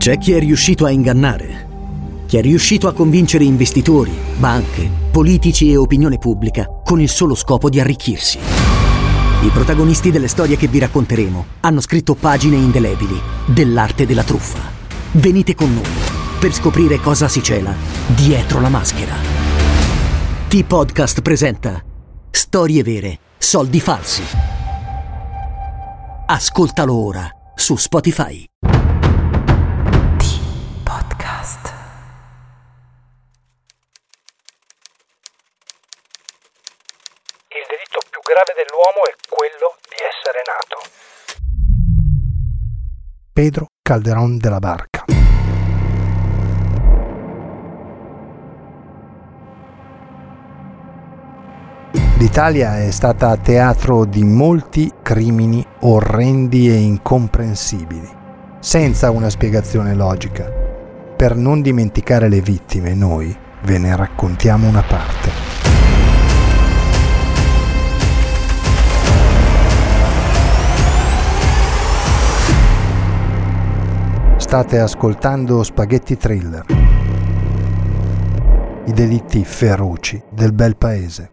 C'è chi è riuscito a ingannare, chi è riuscito a convincere investitori, banche, politici e opinione pubblica con il solo scopo di arricchirsi. I protagonisti delle storie che vi racconteremo hanno scritto pagine indelebili dell'arte della truffa. Venite con noi per scoprire cosa si cela dietro la maschera. T-Podcast presenta Storie vere, soldi falsi. Ascoltalo ora su Spotify. T-Podcast. Il delitto più grave dell'uomo è quello di essere nato. Pedro Calderón de la Barca. L'Italia è stata teatro di molti crimini orrendi e incomprensibili, senza una spiegazione logica. Per non dimenticare le vittime, noi ve ne raccontiamo una parte. State ascoltando Spaghetti Thriller, i delitti feroci del bel paese.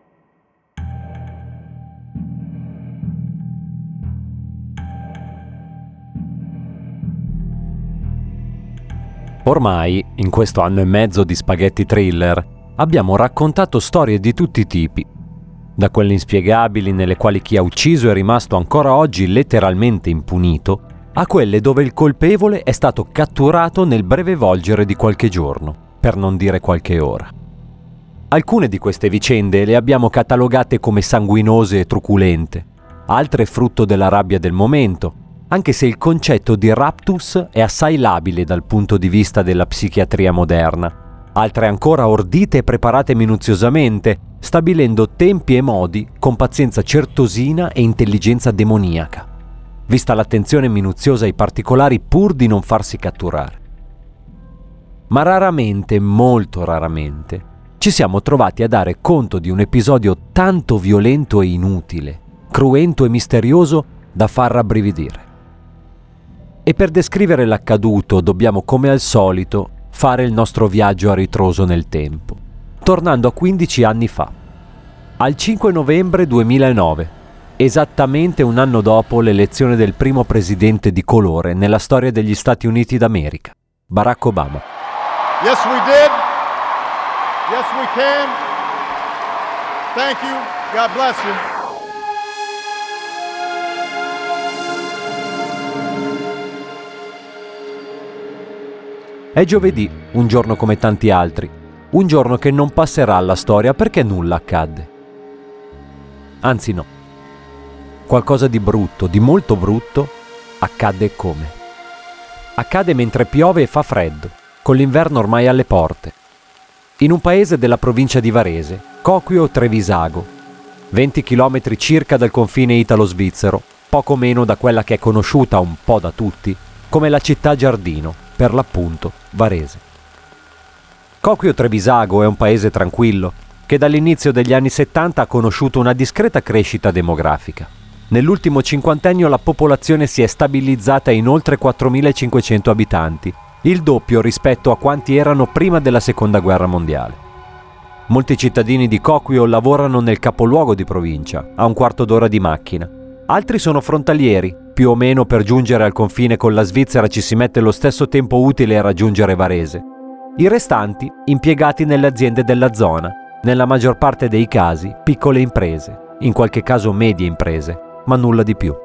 Ormai, in questo anno e mezzo di Spaghetti Thriller, abbiamo raccontato storie di tutti i tipi, da quelle inspiegabili nelle quali chi ha ucciso è rimasto ancora oggi letteralmente impunito, a quelle dove il colpevole è stato catturato nel breve volgere di qualche giorno, per non dire qualche ora. Alcune di queste vicende le abbiamo catalogate come sanguinose e truculente, altre frutto della rabbia del momento, anche se il concetto di raptus è assai labile dal punto di vista della psichiatria moderna, altre ancora ordite e preparate minuziosamente, stabilendo tempi e modi con pazienza certosina e intelligenza demoniaca, vista l'attenzione minuziosa ai particolari pur di non farsi catturare. Ma raramente, molto raramente, ci siamo trovati a dare conto di un episodio tanto violento e inutile, cruento e misterioso da far rabbrividire. E per descrivere l'accaduto dobbiamo, come al solito, fare il nostro viaggio a ritroso nel tempo, tornando a 15 anni fa, al 5 novembre 2009, esattamente un anno dopo l'elezione del primo presidente di colore nella storia degli Stati Uniti d'America, Barack Obama. Yes, we did. Yes, we can. Thank you. God bless you. È giovedì, un giorno come tanti altri, un giorno che non passerà alla storia perché nulla accadde. Anzi no, qualcosa di brutto, di molto brutto, accadde come? Accade mentre piove e fa freddo, con l'inverno ormai alle porte. In un paese della provincia di Varese, Coquio Trevisago, 20 chilometri circa dal confine italo-svizzero, poco meno da quella che è conosciuta un po' da tutti come la città giardino, per l'appunto Varese. Coquio Trevisago è un paese tranquillo che dall'inizio degli anni 70 ha conosciuto una discreta crescita demografica. Nell'ultimo cinquantennio la popolazione si è stabilizzata in oltre 4.500 abitanti, il doppio rispetto a quanti erano prima della Seconda Guerra Mondiale. Molti cittadini di Coquio lavorano nel capoluogo di provincia, a un quarto d'ora di macchina. Altri sono frontalieri, più o meno per giungere al confine con la Svizzera ci si mette lo stesso tempo utile a raggiungere Varese. I restanti impiegati nelle aziende della zona, nella maggior parte dei casi piccole imprese, in qualche caso medie imprese, ma nulla di più.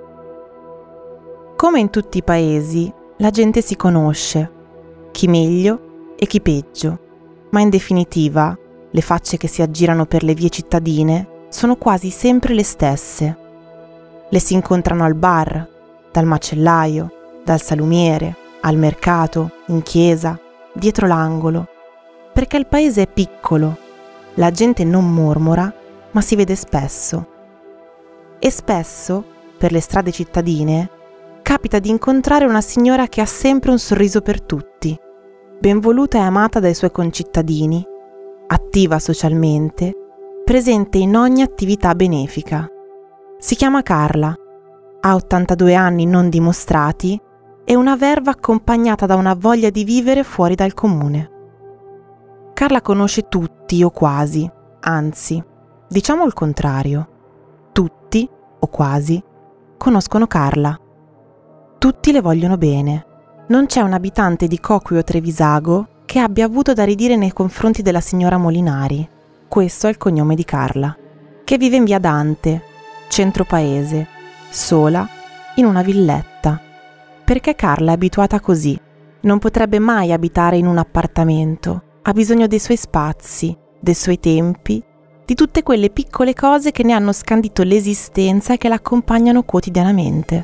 Come in tutti i paesi, la gente si conosce, chi meglio e chi peggio, ma in definitiva le facce che si aggirano per le vie cittadine sono quasi sempre le stesse. Le si incontrano al bar, dal macellaio, dal salumiere, al mercato, in chiesa, dietro l'angolo, perché il paese è piccolo, la gente non mormora, ma si vede spesso. E spesso, per le strade cittadine, capita di incontrare una signora che ha sempre un sorriso per tutti, ben voluta e amata dai suoi concittadini, attiva socialmente, presente in ogni attività benefica. Si chiama Carla, ha 82 anni non dimostrati e una verve accompagnata da una voglia di vivere fuori dal comune. Carla conosce tutti o quasi, anzi, diciamo il contrario. Tutti, o quasi, conoscono Carla. Tutti le vogliono bene. Non c'è un abitante di Cocui o Trevisago che abbia avuto da ridire nei confronti della signora Molinari. Questo è il cognome di Carla, che vive in via Dante, centro paese, sola, in una villetta. Perché Carla è abituata così. Non potrebbe mai abitare in un appartamento. Ha bisogno dei suoi spazi, dei suoi tempi, di tutte quelle piccole cose che ne hanno scandito l'esistenza e che la accompagnano quotidianamente.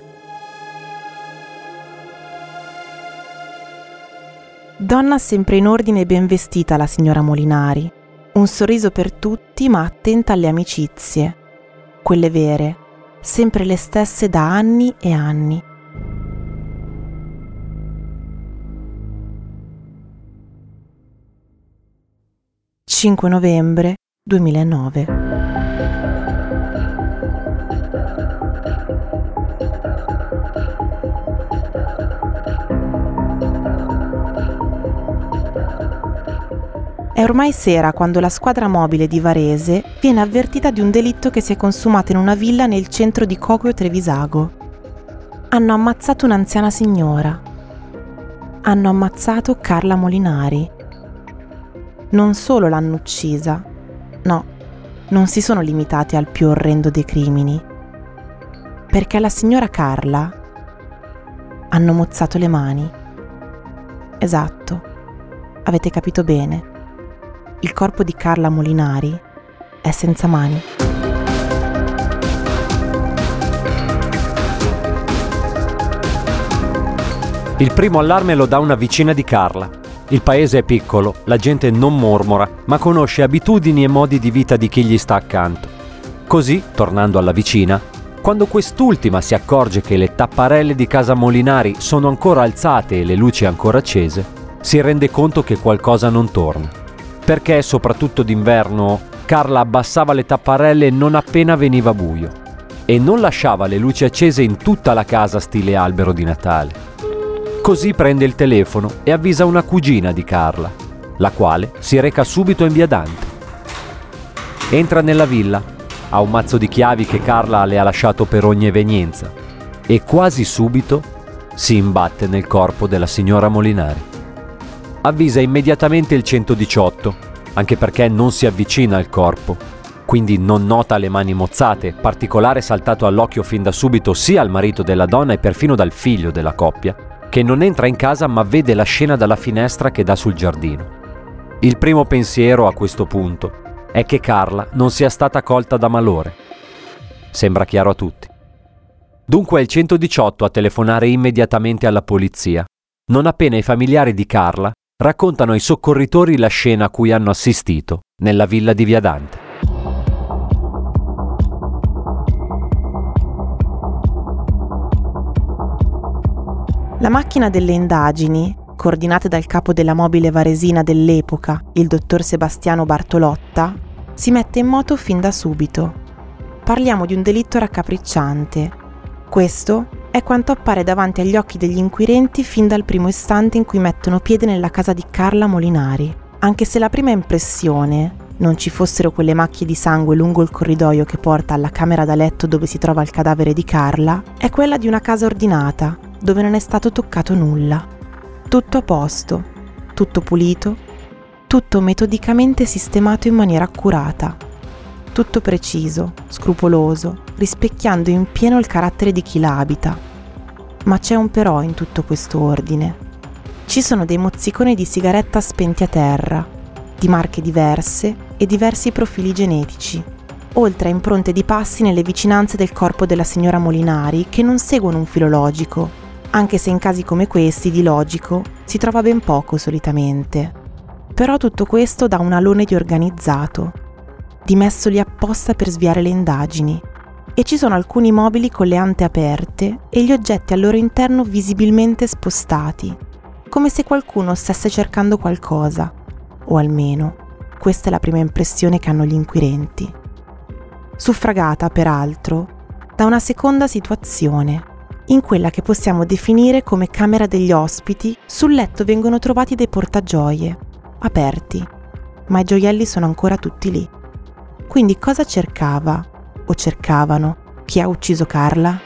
Donna sempre in ordine e ben vestita la signora Molinari. Un sorriso per tutti, ma attenta alle amicizie. Quelle vere, sempre le stesse da anni e anni. «5 novembre 2009». È ormai sera quando la squadra mobile di Varese viene avvertita di un delitto che si è consumato in una villa nel centro di Cocui o Trevisago. Hanno ammazzato un'anziana signora. Hanno ammazzato Carla Molinari. Non solo l'hanno uccisa, no, non si sono limitati al più orrendo dei crimini, perché alla signora Carla hanno mozzato le mani. Esatto, avete capito bene, il corpo di Carla Molinari è senza mani. Il primo allarme lo dà una vicina di Carla. Il paese è piccolo, la gente non mormora, ma conosce abitudini e modi di vita di chi gli sta accanto. Così, tornando alla vicina, quando quest'ultima si accorge che le tapparelle di casa Molinari sono ancora alzate e le luci ancora accese, si rende conto che qualcosa non torna. Perché, soprattutto d'inverno, Carla abbassava le tapparelle non appena veniva buio e non lasciava le luci accese in tutta la casa stile albero di Natale. Così prende il telefono e avvisa una cugina di Carla, la quale si reca subito in via Dante. Entra nella villa, ha un mazzo di chiavi che Carla le ha lasciato per ogni evenienza e quasi subito si imbatte nel corpo della signora Molinari. Avvisa immediatamente il 118, anche perché non si avvicina al corpo, quindi non nota le mani mozzate, particolare saltato all'occhio fin da subito sia al marito della donna e perfino dal figlio della coppia, che non entra in casa ma vede la scena dalla finestra che dà sul giardino. Il primo pensiero a questo punto è che Carla non sia stata colta da malore. Sembra chiaro a tutti. Dunque è il 118 a telefonare immediatamente alla polizia, non appena i familiari di Carla raccontano ai soccorritori la scena a cui hanno assistito nella villa di via Dante. La macchina delle indagini, coordinate dal capo della mobile varesina dell'epoca, il dottor Sebastiano Bartolotta, si mette in moto fin da subito. Parliamo di un delitto raccapricciante. Questo è quanto appare davanti agli occhi degli inquirenti fin dal primo istante in cui mettono piede nella casa di Carla Molinari. Anche se la prima impressione non ci fossero quelle macchie di sangue lungo il corridoio che porta alla camera da letto dove si trova il cadavere di Carla, è quella di una casa ordinata, dove non è stato toccato nulla. Tutto a posto, tutto pulito, tutto metodicamente sistemato in maniera accurata, tutto preciso, scrupoloso, rispecchiando in pieno il carattere di chi la abita. Ma c'è un però in tutto questo ordine. Ci sono dei mozziconi di sigaretta spenti a terra, di marche diverse e diversi profili genetici, oltre a impronte di passi nelle vicinanze del corpo della signora Molinari che non seguono un filo logico, anche se in casi come questi di logico si trova ben poco solitamente. Però tutto questo dà un alone di organizzato, di messo lì apposta per sviare le indagini, e ci sono alcuni mobili con le ante aperte e gli oggetti al loro interno visibilmente spostati, come se qualcuno stesse cercando qualcosa, o almeno questa è la prima impressione che hanno gli inquirenti. Suffragata, peraltro, da una seconda situazione, In quella che possiamo definire come camera degli ospiti, sul letto vengono trovati dei portagioie, aperti, ma i gioielli sono ancora tutti lì. Quindi cosa cercava, o cercavano, chi ha ucciso Carla?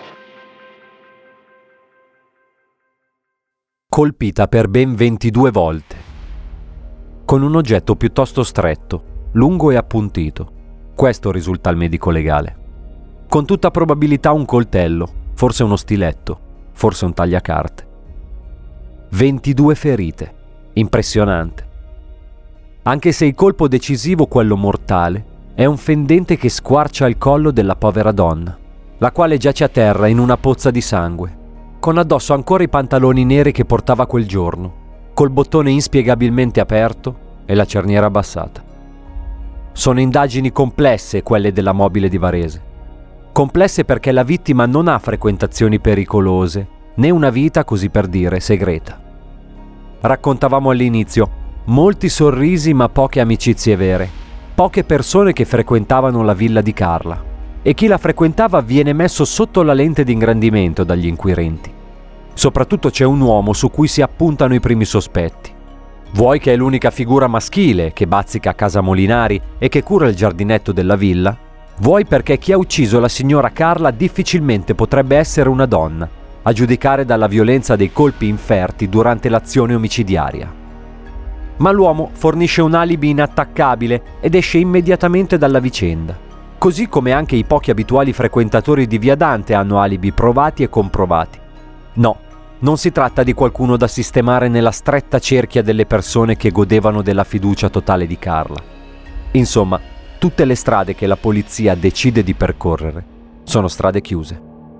Colpita per ben 22 volte, con un oggetto piuttosto stretto, lungo e appuntito. Questo risulta al medico legale. Con tutta probabilità un coltello, forse uno stiletto, forse un tagliacarte. 22 ferite, impressionante. Anche se il colpo decisivo, quello mortale, è un fendente che squarcia il collo della povera donna, la quale giace a terra in una pozza di sangue, con addosso ancora i pantaloni neri che portava quel giorno, col bottone inspiegabilmente aperto e la cerniera abbassata. Sono indagini complesse quelle della mobile di Varese. Complesse perché la vittima non ha frequentazioni pericolose, né una vita, così per dire, segreta. Raccontavamo all'inizio, molti sorrisi ma poche amicizie vere, poche persone che frequentavano la villa di Carla, e chi la frequentava viene messo sotto la lente di ingrandimento dagli inquirenti. Soprattutto c'è un uomo su cui si appuntano i primi sospetti. Vuoi che è l'unica figura maschile che bazzica a casa Molinari e che cura il giardinetto della villa, vuoi perché chi ha ucciso la signora Carla difficilmente potrebbe essere una donna, a giudicare dalla violenza dei colpi inferti durante l'azione omicidiaria. Ma l'uomo fornisce un alibi inattaccabile ed esce immediatamente dalla vicenda, così come anche i pochi abituali frequentatori di Via Dante hanno alibi provati e comprovati. No, non si tratta di qualcuno da sistemare nella stretta cerchia delle persone che godevano della fiducia totale di Carla. Insomma, tutte le strade che la polizia decide di percorrere sono strade chiuse.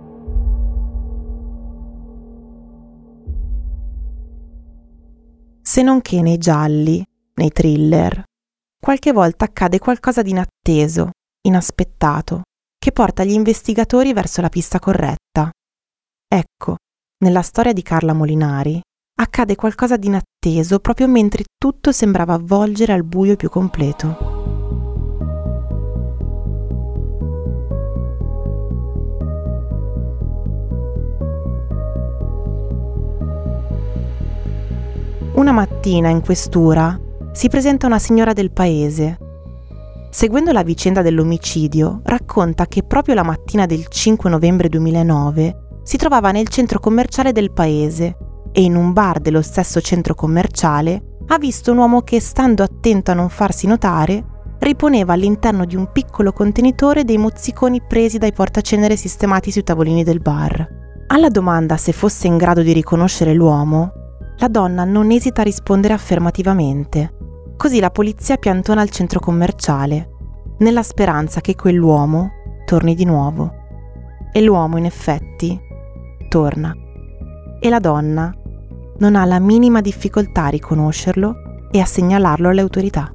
Se non che nei gialli, nei thriller, qualche volta accade qualcosa di inatteso, inaspettato, che porta gli investigatori verso la pista corretta. Ecco, nella storia di Carla Molinari accade qualcosa di inatteso proprio mentre tutto sembrava avvolgere al buio più completo. Una mattina in questura si presenta una signora del paese. Seguendo la vicenda dell'omicidio, racconta che proprio la mattina del 5 novembre 2009 si trovava nel centro commerciale del paese e in un bar dello stesso centro commerciale ha visto un uomo che, stando attento a non farsi notare, riponeva all'interno di un piccolo contenitore dei mozziconi presi dai portacenere sistemati sui tavolini del bar. Alla domanda se fosse in grado di riconoscere l'uomo, la donna non esita a rispondere affermativamente. Così la polizia piantona al centro commerciale, nella speranza che quell'uomo torni di nuovo. E l'uomo, in effetti, torna. E la donna non ha la minima difficoltà a riconoscerlo e a segnalarlo alle autorità.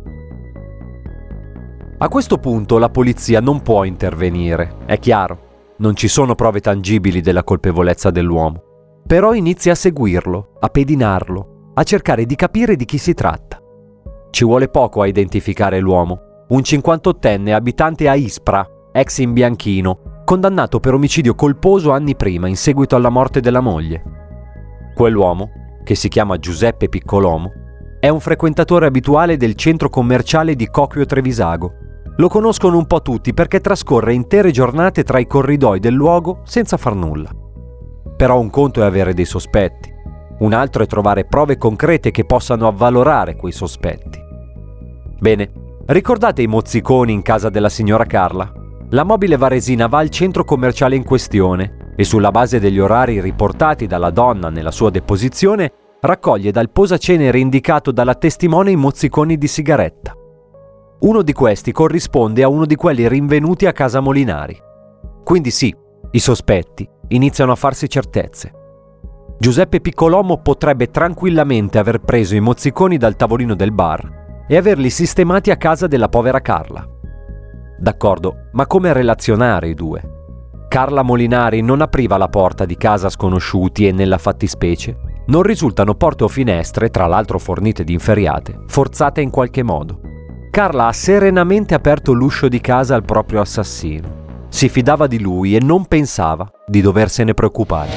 A questo punto la polizia non può intervenire, è chiaro. Non ci sono prove tangibili della colpevolezza dell'uomo. Però inizia a seguirlo, a pedinarlo, a cercare di capire di chi si tratta. Ci vuole poco a identificare l'uomo, un 58enne abitante a Ispra, ex imbianchino, condannato per omicidio colposo anni prima in seguito alla morte della moglie. Quell'uomo, che si chiama Giuseppe Piccolomo, è un frequentatore abituale del centro commerciale di Cocchio Trevisago. Lo conoscono un po' tutti perché trascorre intere giornate tra i corridoi del luogo senza far nulla. Però un conto è avere dei sospetti, un altro è trovare prove concrete che possano avvalorare quei sospetti. Bene, ricordate i mozziconi in casa della signora Carla? La mobile varesina va al centro commerciale in questione e sulla base degli orari riportati dalla donna nella sua deposizione raccoglie dal posacenere indicato dalla testimone i mozziconi di sigaretta. Uno di questi corrisponde a uno di quelli rinvenuti a casa Molinari. Quindi sì, i sospetti iniziano a farsi certezze. Giuseppe Piccolomo potrebbe tranquillamente aver preso i mozziconi dal tavolino del bar e averli sistemati a casa della povera Carla. D'accordo, ma come relazionare i due? Carla Molinari non apriva la porta di casa a sconosciuti e nella fattispecie non risultano porte o finestre, tra l'altro fornite di inferriate, forzate in qualche modo. Carla ha serenamente aperto l'uscio di casa al proprio assassino, Si fidava di lui e non pensava di doversene preoccupare.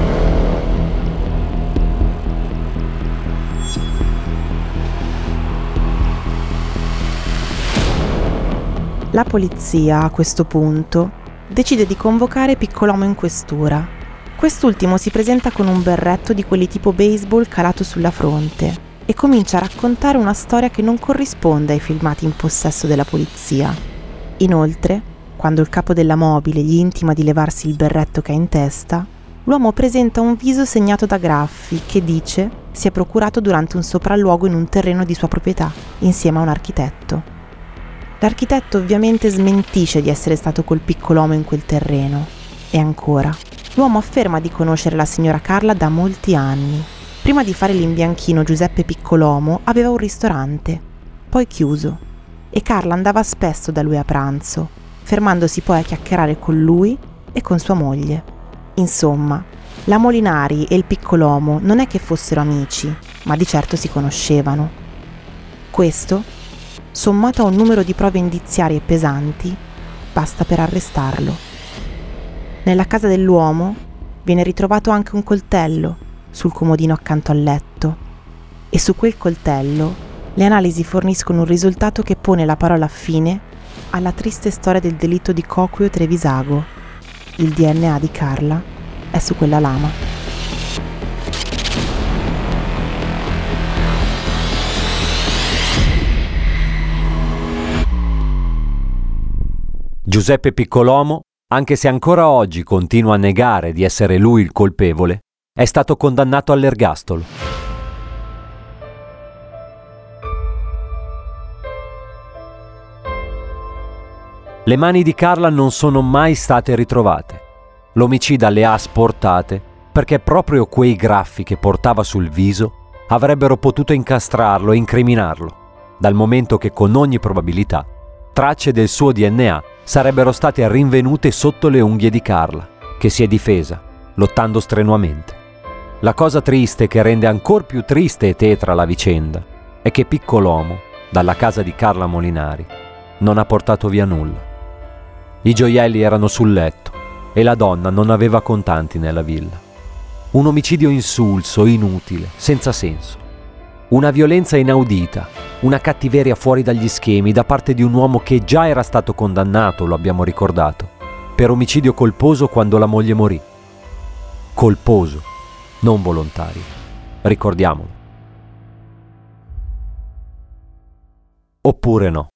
La polizia, a questo punto, decide di convocare Piccolommo in questura. Quest'ultimo si presenta con un berretto di quelli tipo baseball calato sulla fronte e comincia a raccontare una storia che non corrisponde ai filmati in possesso della polizia. Inoltre, quando il capo della mobile gli intima di levarsi il berretto che ha in testa, l'uomo presenta un viso segnato da graffi che dice si è procurato durante un sopralluogo in un terreno di sua proprietà, insieme a un architetto. L'architetto ovviamente smentisce di essere stato col Piccolommo in quel terreno. E ancora, l'uomo afferma di conoscere la signora Carla da molti anni. Prima di fare l'imbianchino, Giuseppe Piccolommo aveva un ristorante, poi chiuso, e Carla andava spesso da lui a pranzo, fermandosi poi a chiacchierare con lui e con sua moglie. Insomma, la Molinari e il Piccolommo non è che fossero amici, ma di certo si conoscevano. Questo, sommato a un numero di prove indiziarie pesanti, basta per arrestarlo. Nella casa dell'uomo viene ritrovato anche un coltello sul comodino accanto al letto e su quel coltello le analisi forniscono un risultato che pone la parola fine alla triste storia del delitto di Coquio Trevisago. Il DNA di Carla è su quella lama. Giuseppe Piccolommo, anche se ancora oggi continua a negare di essere lui il colpevole, è stato condannato all'ergastolo. Le mani di Carla non sono mai state ritrovate. L'omicida le ha asportate perché proprio quei graffi che portava sul viso avrebbero potuto incastrarlo e incriminarlo, dal momento che con ogni probabilità tracce del suo DNA sarebbero state rinvenute sotto le unghie di Carla, che si è difesa, lottando strenuamente. La cosa triste che rende ancor più triste e tetra la vicenda è che Piccolommo, dalla casa di Carla Molinari, non ha portato via nulla. I gioielli erano sul letto e la donna non aveva contanti nella villa. Un omicidio insulso, inutile, senza senso. Una violenza inaudita, una cattiveria fuori dagli schemi da parte di un uomo che già era stato condannato, lo abbiamo ricordato, per omicidio colposo quando la moglie morì. Colposo, non volontario. Ricordiamolo. Oppure no.